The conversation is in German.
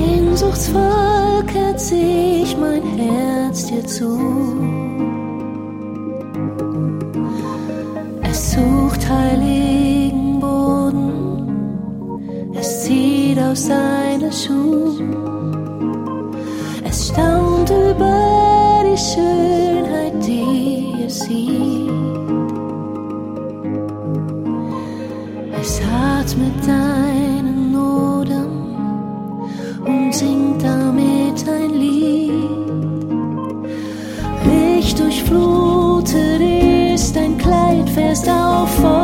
Sehnsuchtsvoll kehrt sich mein Herz dir zu. Es sucht heiligen Boden, es zieht aus seinen Schuhen. Es staunt über die Schönheit, die es sieht. Es atmet deinen Odem und singt damit ein Lied. Licht durchflutet ist dein Kleid fest auf